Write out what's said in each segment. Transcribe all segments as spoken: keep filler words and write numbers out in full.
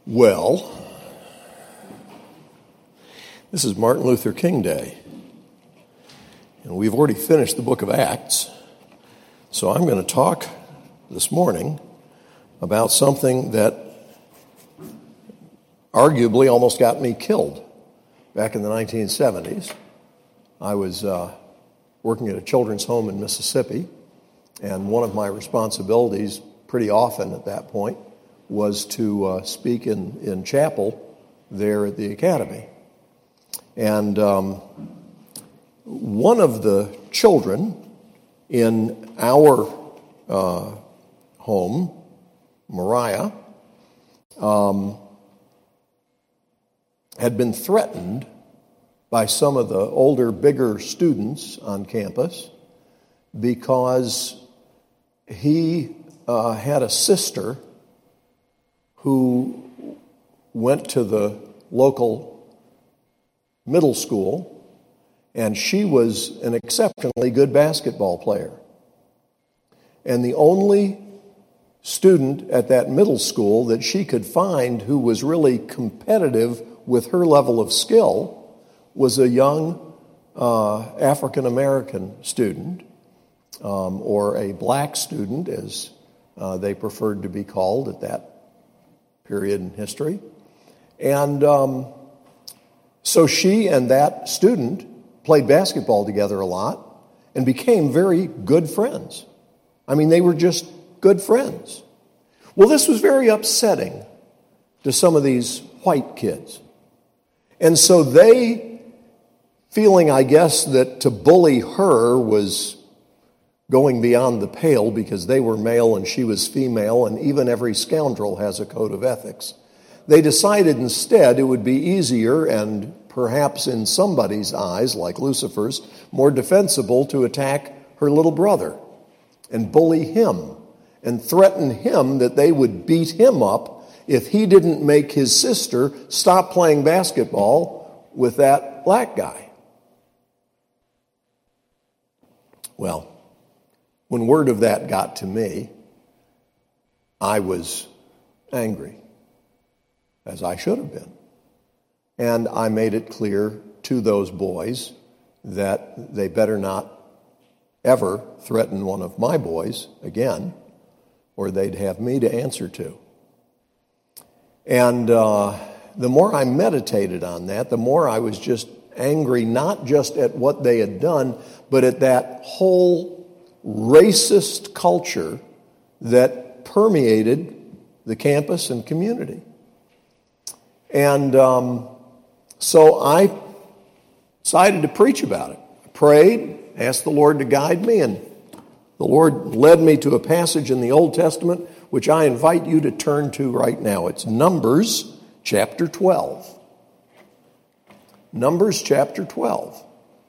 Well, this is Martin Luther King Day, and we've already finished the book of Acts, so I'm going to talk this morning about something that arguably almost got me killed back in the nineteen seventies. I was uh, working at a children's home in Mississippi, and one of my responsibilities pretty often at that point was to uh, speak in, in chapel there at the academy. And um, one of the children in our uh, home, Mariah, um, had been threatened by some of the older, bigger students on campus because he uh, had a sister who went to the local middle school, and she was an exceptionally good basketball player. And the only student at that middle school that she could find who was really competitive with her level of skill was a young uh, African-American student, um, or a black student, as uh, they preferred to be called at that period in history. And um, so she and that student played basketball together a lot and became very good friends. I mean, they were just good friends. Well, this was very upsetting to some of these white kids. And so they, feeling, I guess, that to bully her was going beyond the pale because they were male and she was female, and even every scoundrel has a code of ethics, they decided instead it would be easier and perhaps in somebody's eyes, like Lucifer's, more defensible to attack her little brother and bully him and threaten him that they would beat him up if he didn't make his sister stop playing basketball with that black guy. Well, when word of that got to me, I was angry, as I should have been. And I made it clear to those boys that they better not ever threaten one of my boys again, or they'd have me to answer to. And uh, the more I meditated on that, the more I was just angry, not just at what they had done, but at that whole racist culture that permeated the campus and community. And um, so I decided to preach about it. I prayed, asked the Lord to guide me, and the Lord led me to a passage in the Old Testament, which I invite you to turn to right now. It's Numbers chapter twelve. Numbers chapter twelve.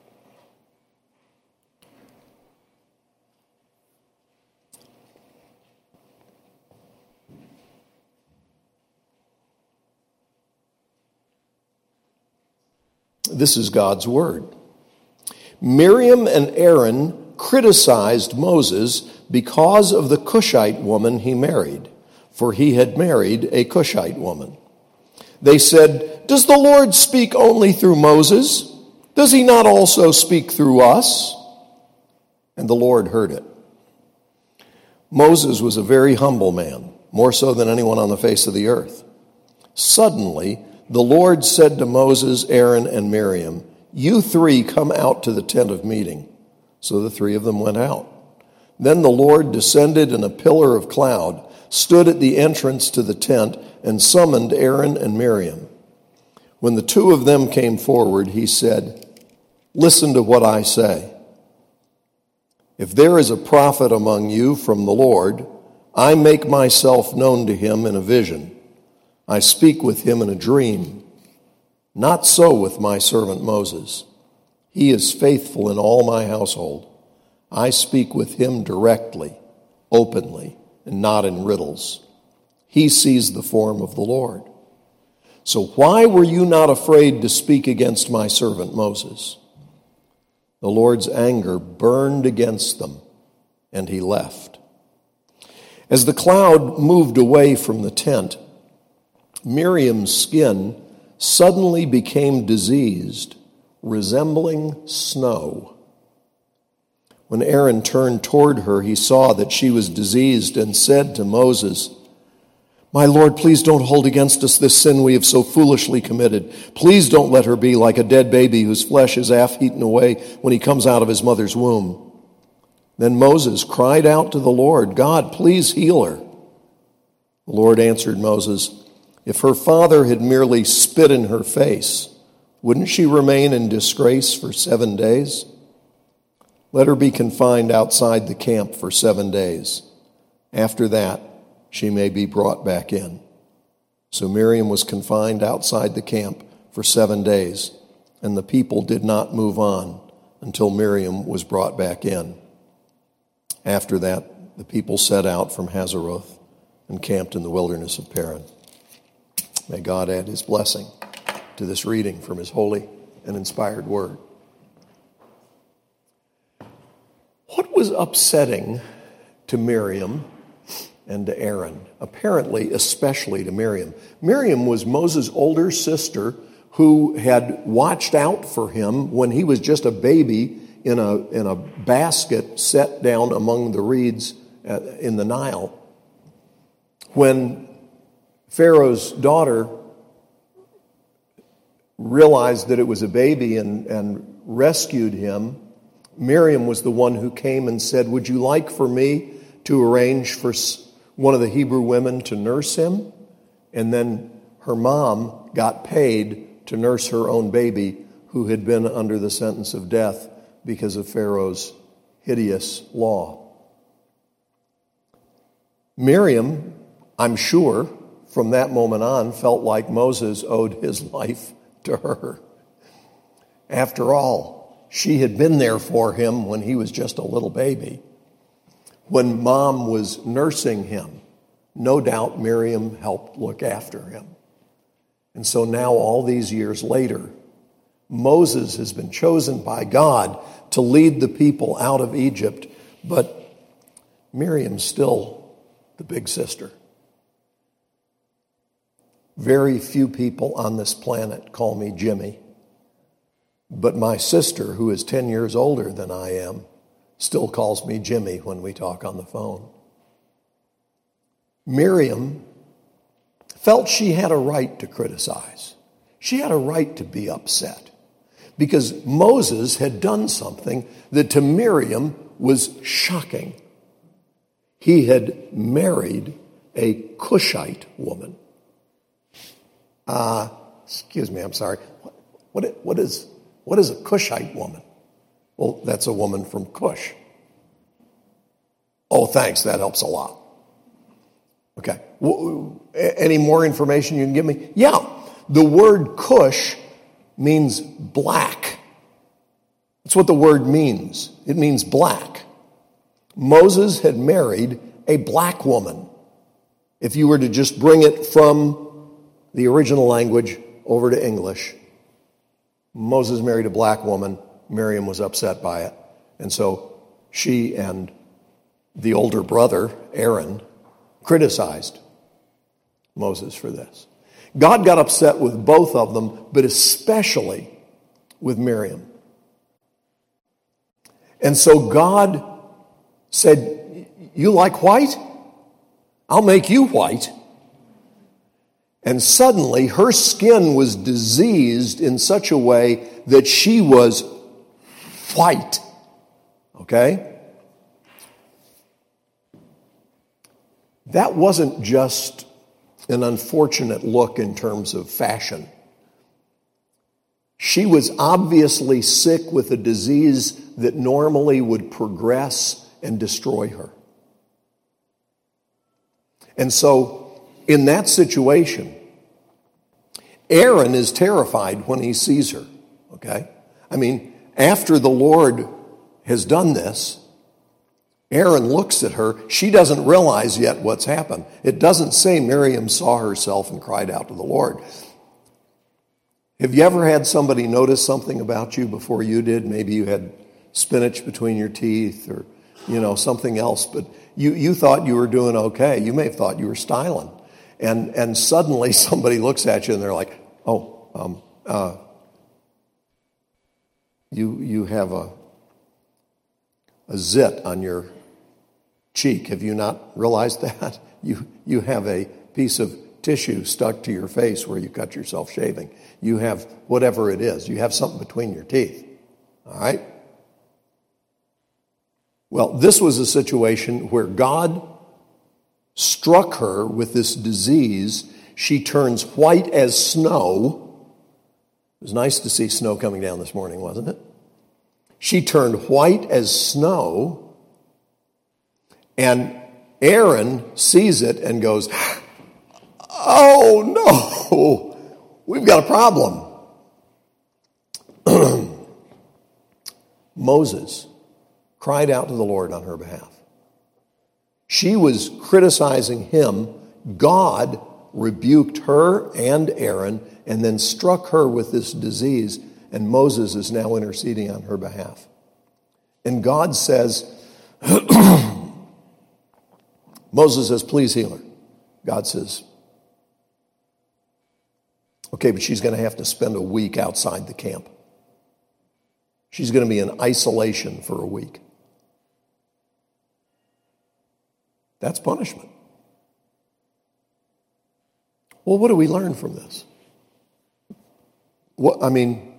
This is God's word. Miriam and Aaron criticized Moses because of the Cushite woman he married, for he had married a Cushite woman. They said, "Does the Lord speak only through Moses? Does he not also speak through us?" And the Lord heard it. Moses was a very humble man, more so than anyone on the face of the earth. Suddenly, the Lord said to Moses, Aaron, and Miriam, "You three come out to the tent of meeting." So the three of them went out. Then the Lord descended in a pillar of cloud, stood at the entrance to the tent, and summoned Aaron and Miriam. When the two of them came forward, he said, "Listen to what I say. If there is a prophet among you from the Lord, I make myself known to him in a vision. I speak with him in a dream. Not so with my servant Moses. He is faithful in all my household. I speak with him directly, openly, and not in riddles. He sees the form of the Lord. So why were you not afraid to speak against my servant Moses?" The Lord's anger burned against them, and he left. As the cloud moved away from the tent, Miriam's skin suddenly became diseased, resembling snow. When Aaron turned toward her, he saw that she was diseased and said to Moses, "My Lord, please don't hold against us this sin we have so foolishly committed. Please don't let her be like a dead baby whose flesh is half eaten away when he comes out of his mother's womb." Then Moses cried out to the Lord, "God, please heal her." The Lord answered Moses, "If her father had merely spit in her face, wouldn't she remain in disgrace for seven days? Let her be confined outside the camp for seven days. After that, she may be brought back in." So Miriam was confined outside the camp for seven days, and the people did not move on until Miriam was brought back in. After that, the people set out from Hazeroth and camped in the wilderness of Paran. May God add his blessing to this reading from his holy and inspired word. What was upsetting to Miriam and to Aaron? Apparently, especially to Miriam. Miriam was Moses' older sister who had watched out for him when he was just a baby in a, in a basket set down among the reeds in the Nile. When Pharaoh's daughter realized that it was a baby and, and rescued him, Miriam was the one who came and said, "Would you like for me to arrange for one of the Hebrew women to nurse him?" And then her mom got paid to nurse her own baby who had been under the sentence of death because of Pharaoh's hideous law. Miriam, I'm sure, from that moment on, felt like Moses owed his life to her. After all, she had been there for him when he was just a little baby. When mom was nursing him, no doubt Miriam helped look after him. And so now, all these years later, Moses has been chosen by God to lead the people out of Egypt, but Miriam's still the big sister. Very few people on this planet call me Jimmy. But my sister, who is ten years older than I am, still calls me Jimmy when we talk on the phone. Miriam felt she had a right to criticize. She had a right to be upset because Moses had done something that to Miriam was shocking. He had married a Cushite woman. Uh, excuse me, I'm sorry. What, what, what is... What is a Cushite woman? Well, that's a woman from Cush. Oh, thanks. That helps a lot. Okay. Any more information you can give me? Yeah. The word Cush means black. That's what the word means. It means black. Moses had married a black woman. If you were to just bring it from the original language over to English, Moses married a black woman. Miriam was upset by it. And so she and the older brother, Aaron, criticized Moses for this. God got upset with both of them, but especially with Miriam. And so God said, "You like white? I'll make you white." And suddenly her skin was diseased in such a way that she was white. Okay? That wasn't just an unfortunate look in terms of fashion. She was obviously sick with a disease that normally would progress and destroy her. And so, in that situation, Aaron is terrified when he sees her, okay? I mean, after the Lord has done this, Aaron looks at her. She doesn't realize yet what's happened. It doesn't say Miriam saw herself and cried out to the Lord. Have you ever had somebody notice something about you before you did? Maybe you had spinach between your teeth or, you know, something else, but you, you thought you were doing okay. You may have thought you were styling. And, and suddenly somebody looks at you and they're like, oh, um, uh, you, you have a, a zit on your cheek. Have you not realized that? You, you have a piece of tissue stuck to your face where you cut yourself shaving. You have whatever it is. You have something between your teeth. All right? Well, this was a situation where God struck her with this disease. She turns white as snow. It was nice to see snow coming down this morning, wasn't it? She turned white as snow, and Aaron sees it and goes, oh no, we've got a problem. Moses cried out to the Lord on her behalf. She was criticizing him. God rebuked her and Aaron and then struck her with this disease, and Moses is now interceding on her behalf. And God says, Moses says, please heal her. God says, okay, but she's going to have to spend a week outside the camp. She's going to be in isolation for a week. That's punishment. Well, what do we learn from this? What, I mean,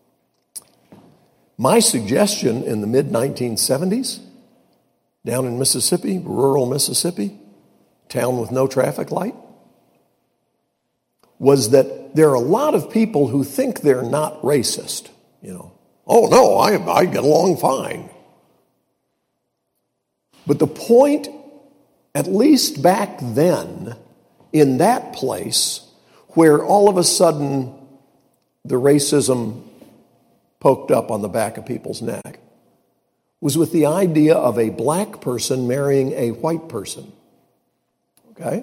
my suggestion in the mid nineteen seventies, down in Mississippi, rural Mississippi, town with no traffic light, was that there are a lot of people who think they're not racist. You know, oh no, I, I get along fine. But the point, at least back then, in that place, where all of a sudden the racism poked up on the back of people's neck, was with the idea of a black person marrying a white person. Okay?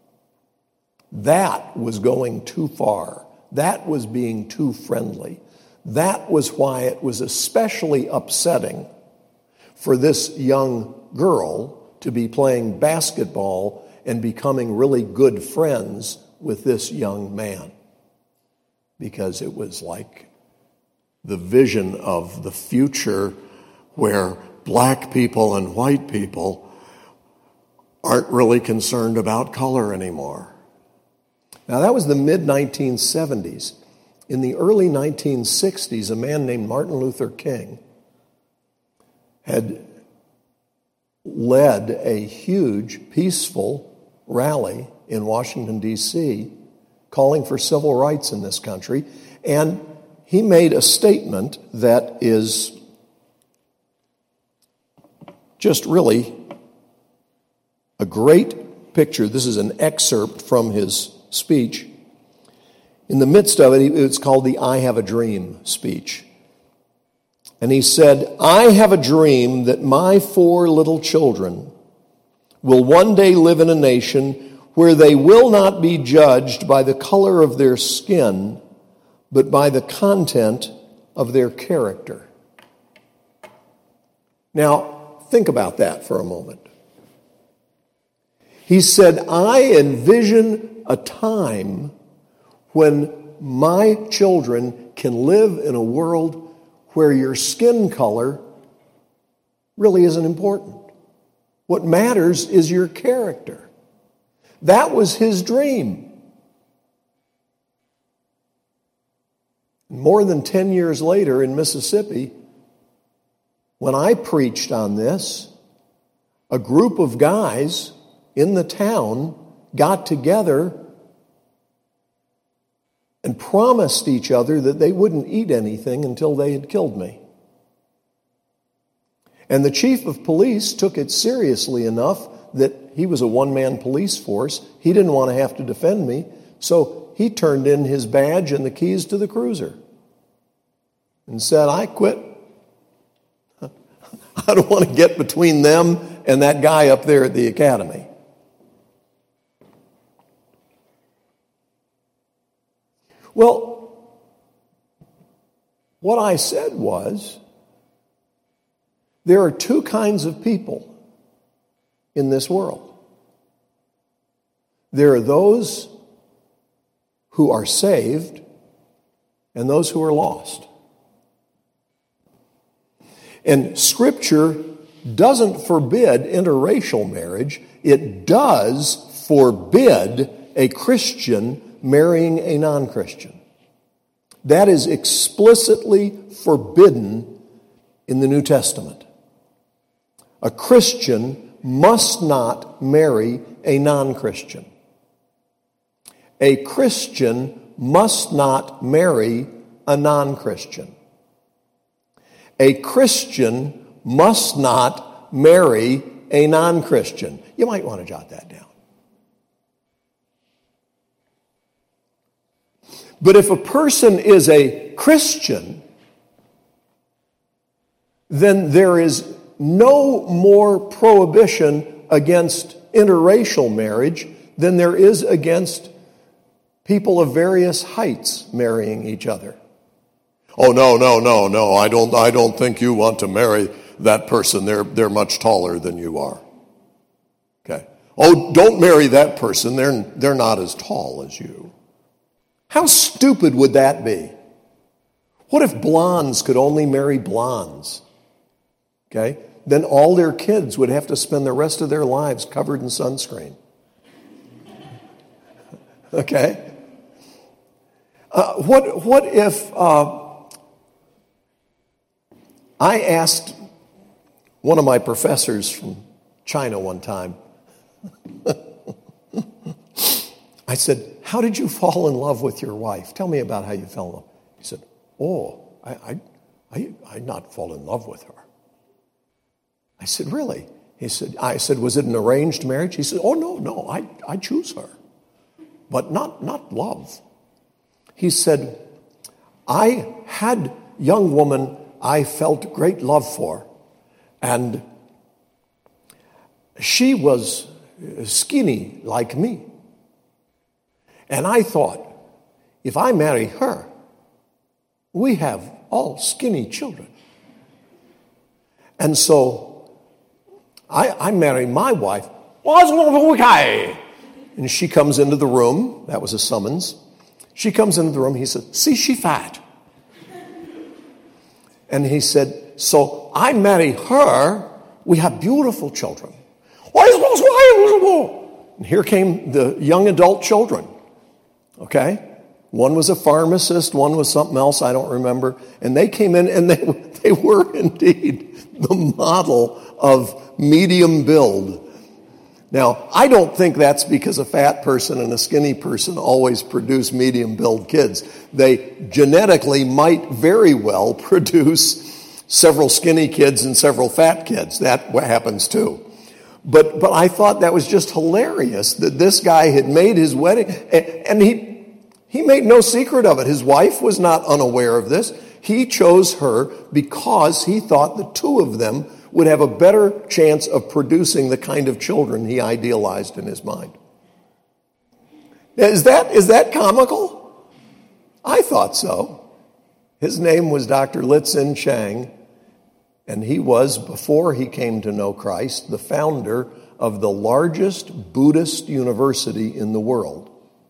That was going too far. That was being too friendly. That was why it was especially upsetting for this young girl to be playing basketball and becoming really good friends with this young man. Because it was like the vision of the future where black people and white people aren't really concerned about color anymore. Now, that was the mid nineteen seventies. In the early nineteen sixties, a man named Martin Luther King had led a huge, peaceful rally in Washington, D C, calling for civil rights in this country. And he made a statement that is just really a great picture. This is an excerpt from his speech. In the midst of it, it's called the I Have a Dream speech. And he said, I have a dream that my four little children will one day live in a nation where they will not be judged by the color of their skin, but by the content of their character. Now, think about that for a moment. He said, I envision a time when my children can live in a world where your skin color really isn't important. What matters is your character. That was his dream. More than ten years later in Mississippi, when I preached on this, a group of guys in the town got together and promised each other that they wouldn't eat anything until they had killed me. And the chief of police took it seriously enough that he was a one-man police force. He didn't want to have to defend me, so he turned in his badge and the keys to the cruiser and said, I quit. I don't want to get between them and that guy up there at the academy. Well, what I said was, there are two kinds of people in this world. There are those who are saved and those who are lost. And Scripture doesn't forbid interracial marriage. It does forbid a Christian marrying a non-Christian. That is explicitly forbidden in the New Testament. A Christian must not marry a non-Christian. A Christian must not marry a non-Christian. A Christian must not marry a non-Christian. You might want to jot that down. But if a person is a Christian, then there is no more prohibition against interracial marriage than there is against people of various heights marrying each other. Oh, no, no, no, no, I don't, I don't think you want to marry that person. They're, they're much taller than you are. Okay. Oh, don't marry that person. They're, they're not as tall as you. How stupid would that be? What if blondes could only marry blondes? Okay. Then all their kids would have to spend the rest of their lives covered in sunscreen. Okay. Uh, what, what if uh, I asked one of my professors from China one time, I said, how did you fall in love with your wife? Tell me about how you fell in love. He said, oh, I, I, I, I not fall in love with her. I said, really? He said, I said, was it an arranged marriage? He said, oh, no, no, I, I choose her, but not, not love. He said, I had young woman I felt great love for, and she was skinny like me. And I thought, if I marry her, we have all skinny children. And so I, I marry my wife. And she comes into the room. That was a summons. She comes into the room. He said, see, she fat. And he said, so I marry her. We have beautiful children. And here came the young adult children. Okay? One was a pharmacist. One was something else. I don't remember. And they came in and they, they were indeed the model of medium build. Now, I don't think that's because a fat person and a skinny person always produce medium-build kids. They genetically might very well produce several skinny kids and several fat kids. That happens too. But but I thought that was just hilarious that this guy had made his wedding, and he he made no secret of it. His wife was not unaware of this. He chose her because he thought the two of them would have a better chance of producing the kind of children he idealized in his mind. Is that, is that comical? I thought so. His name was Doctor Litzin Chang, and he was, before he came to know Christ, the founder of the largest Buddhist university in the world.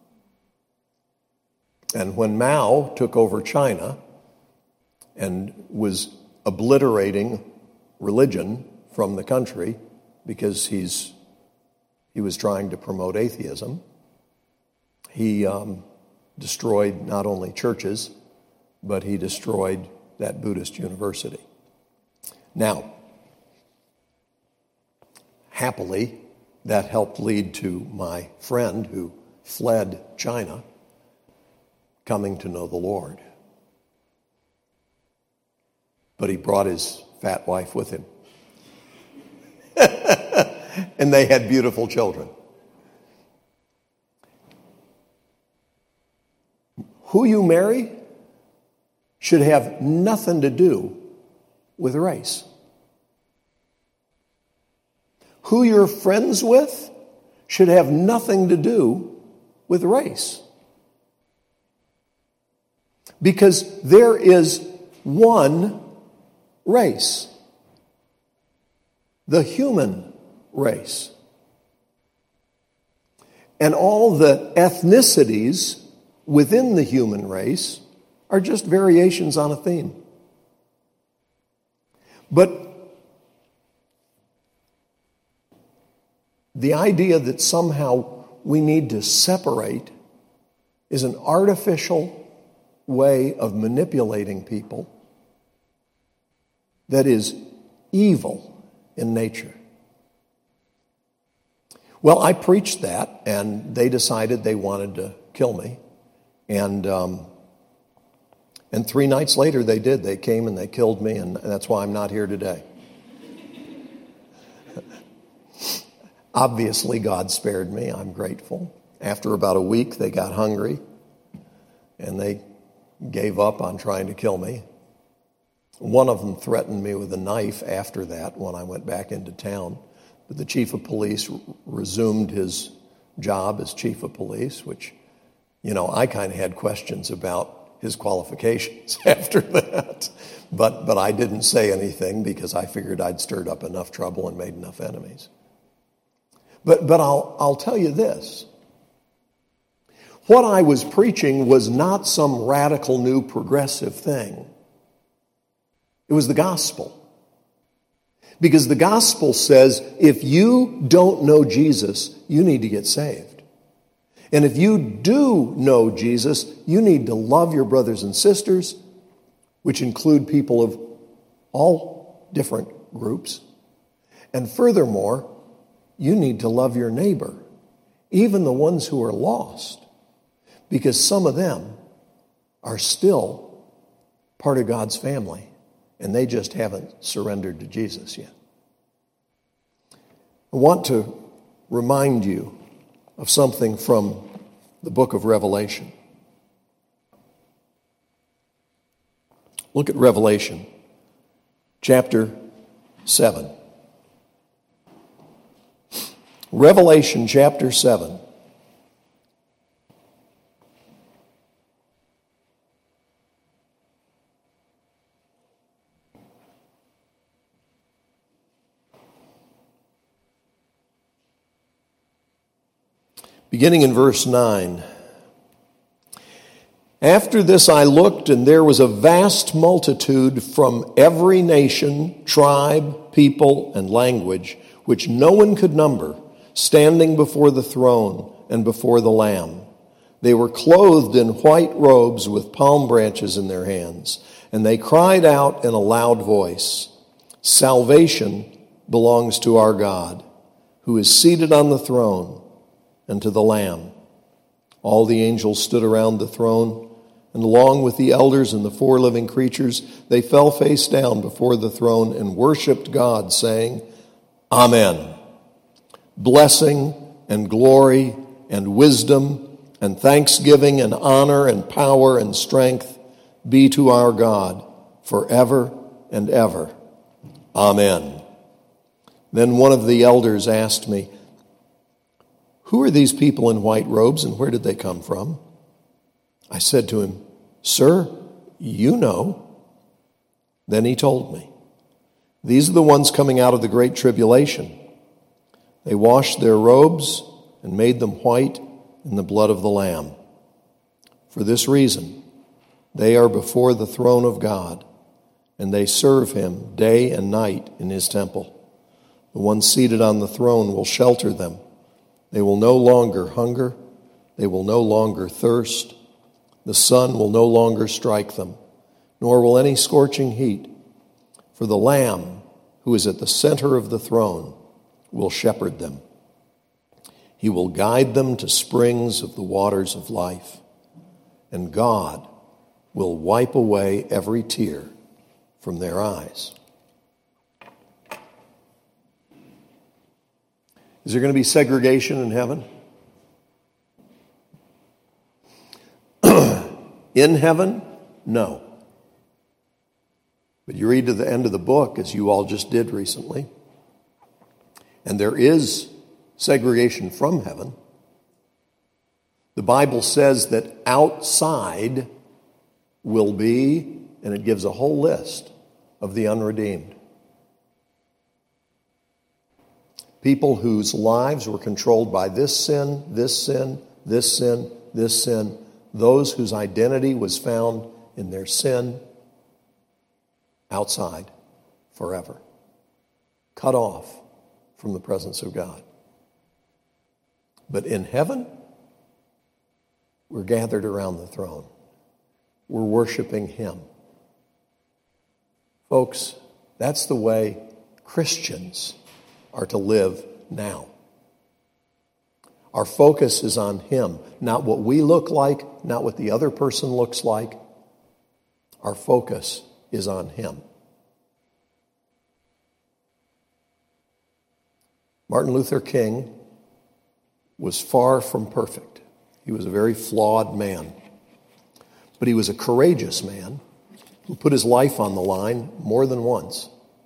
And when Mao took over China and was obliterating religion from the country because he's he was trying to promote atheism, he um, destroyed not only churches, but he destroyed that Buddhist university. Now, happily, that helped lead to my friend who fled China coming to know the Lord. But he brought his fat wife with him. And they had beautiful children. Who you marry should have nothing to do with race. Who you're friends with should have nothing to do with race. Because there is one race. The human race. And all the ethnicities within the human race are just variations on a theme. But the idea that somehow we need to separate is an artificial way of manipulating people that is evil in nature. Well, I preached that, and they decided they wanted to kill me. And um, and three nights later, they did. They came and they killed me, and that's why I'm not here today. Obviously, God spared me. I'm grateful. After about a week, they got hungry, and they gave up on trying to kill me. One of them threatened me with a knife after that when I went back into town. But the chief of police resumed his job as chief of police, which, you know, I kind of had questions about his qualifications after that. But but I didn't say anything because I figured I'd stirred up enough trouble and made enough enemies. But but I'll I'll tell you this. What I was preaching was not some radical new progressive thing. It was the gospel. Because the gospel says if you don't know Jesus, you need to get saved. And if you do know Jesus, you need to love your brothers and sisters, which include people of all different groups. And furthermore, you need to love your neighbor, even the ones who are lost, because some of them are still part of God's family, and they just haven't surrendered to Jesus yet. I want to remind you of something from the book of Revelation. Look at Revelation chapter seven. Revelation chapter seven. Beginning in verse nine. After this I looked, and there was a vast multitude from every nation, tribe, people, and language, which no one could number, standing before the throne and before the Lamb. They were clothed in white robes with palm branches in their hands, and they cried out in a loud voice, "Salvation belongs to our God, who is seated on the throne, and to the Lamb." All the angels stood around the throne, and along with the elders and the four living creatures, they fell face down before the throne and worshiped God, saying, "Amen. Blessing and glory and wisdom and thanksgiving and honor and power and strength be to our God forever and ever. Amen." Then one of the elders asked me, "Who are these people in white robes, and where did they come from?" I said to him, "Sir, you know." Then he told me, "These are the ones coming out of the great tribulation. They washed their robes and made them white in the blood of the Lamb. For this reason, they are before the throne of God, and they serve him day and night in his temple. The one seated on the throne will shelter them. They will no longer hunger. They will no longer thirst. The sun will no longer strike them, nor will any scorching heat. For the Lamb, who is at the center of the throne, will shepherd them. He will guide them to springs of the waters of life, and God will wipe away every tear from their eyes." Is there going to be segregation in heaven? In heaven? No. But you read to the end of the book, as you all just did recently, and there is segregation from heaven. The Bible says that outside will be, and it gives a whole list of the unredeemed. People whose lives were controlled by this sin, this sin, this sin, this sin. Those whose identity was found in their sin outside forever. Cut off from the presence of God. But in heaven, we're gathered around the throne. We're worshiping Him. Folks, that's the way Christians are to live now. Our focus is on Him, not what we look like, not what the other person looks like. Our focus is on Him. Martin Luther King was far from perfect. He was a very flawed man. But he was a courageous man who put his life on the line more than once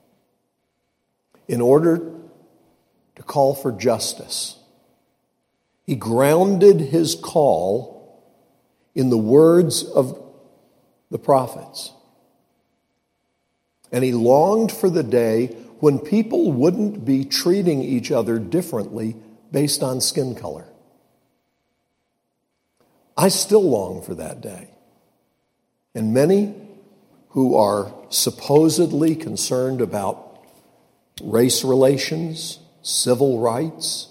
in order to call for justice. He grounded his call in the words of the prophets. And he longed for the day when people wouldn't be treating each other differently based on skin color. I still long for that day. And many who are supposedly concerned about race relations, civil rights,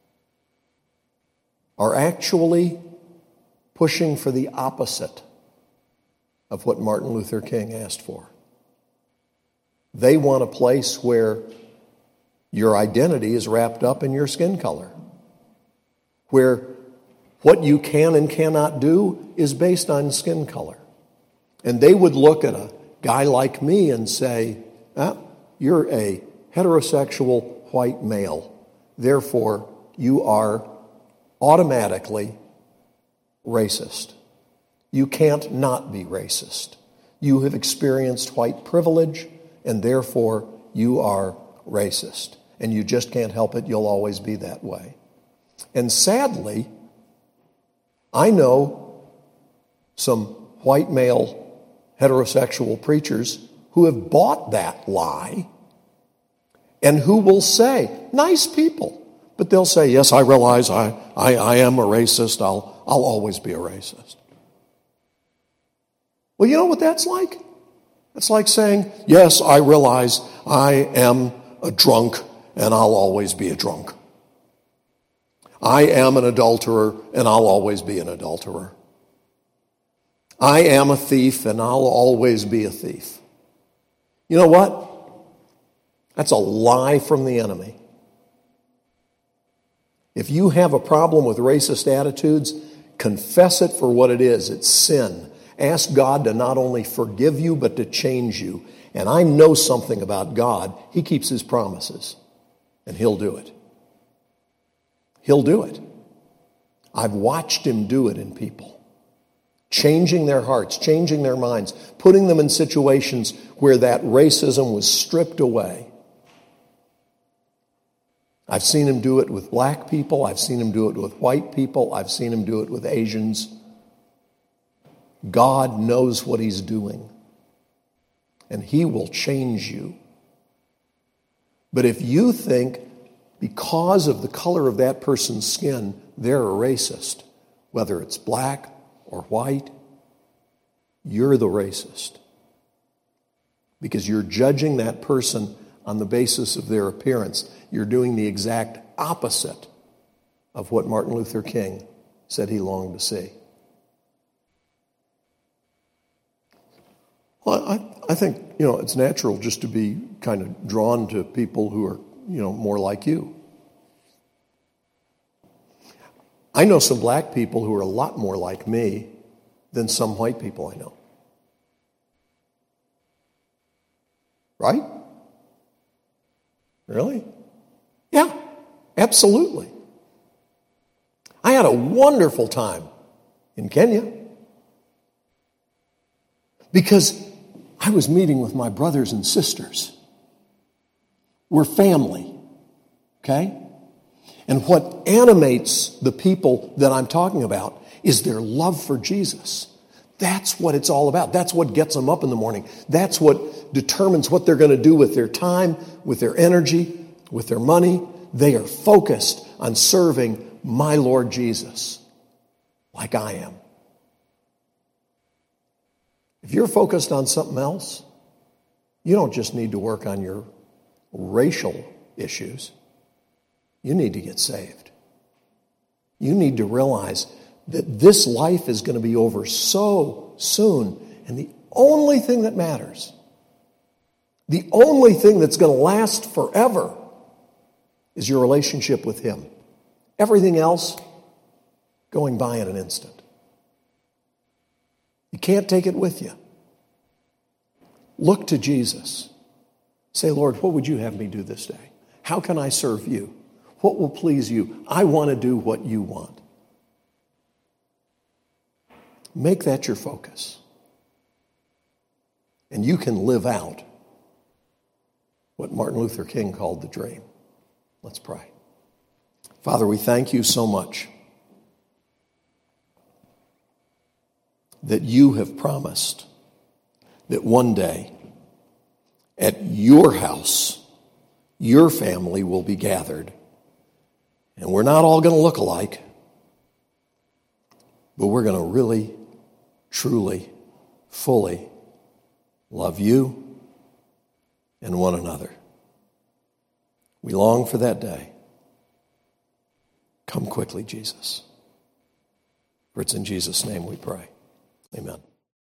are actually pushing for the opposite of what Martin Luther King asked for. They want a place where your identity is wrapped up in your skin color, where what you can and cannot do is based on skin color. And they would look at a guy like me and say, ah, you're a heterosexual white male. Therefore, you are automatically racist. You can't not be racist. You have experienced white privilege, and therefore you are racist. And you just can't help it. You'll always be that way. And sadly, I know some white male heterosexual preachers who have bought that lie and who will say, nice people, but they'll say, yes, I realize I, I, I am a racist. I'll, I'll always be a racist. Well, you know what that's like? It's like saying, yes, I realize I am a drunk and I'll always be a drunk. I am an adulterer and I'll always be an adulterer. I am a thief and I'll always be a thief. You know what? That's a lie from the enemy. If you have a problem with racist attitudes, confess it for what it is. It's sin. Ask God to not only forgive you, but to change you. And I know something about God. He keeps His promises, and He'll do it. He'll do it. I've watched Him do it in people. Changing their hearts, changing their minds, putting them in situations where that racism was stripped away. I've seen Him do it with black people. I've seen Him do it with white people. I've seen Him do it with Asians. God knows what He's doing, and He will change you. But if you think because of the color of that person's skin, they're a racist, whether it's black or white, you're the racist. Because you're judging that person on the basis of their appearance. You're doing the exact opposite of what Martin Luther King said he longed to see. Well, I, I think, you know, it's natural just to be kind of drawn to people who are, you know, more like you. I know some black people who are a lot more like me than some white people I know. Right? Really? Yeah, absolutely. I had a wonderful time in Kenya because I was meeting with my brothers and sisters. We're family, okay? And what animates the people that I'm talking about is their love for Jesus. That's what it's all about. That's what gets them up in the morning. That's what determines what they're going to do with their time, with their energy, with their money. they are focused on serving my Lord Jesus, like I am. If you're focused on something else, you don't just need to work on your racial issues. You need to get saved. You need to realize that this life is going to be over so soon, and the only thing that matters, the only thing that's going to last forever is your relationship with Him. Everything else, going by in an instant. You can't take it with you. Look to Jesus. Say, Lord, what would you have me do this day? How can I serve you? What will please you? I want to do what you want. Make that your focus. And you can live out what Martin Luther King called the dream. Let's pray. Father, we thank you so much that you have promised that one day at your house, your family will be gathered. And we're not all going to look alike, but we're going to really, truly, fully love you and one another. We long for that day. Come quickly, Jesus. For it's in Jesus' name we pray. Amen.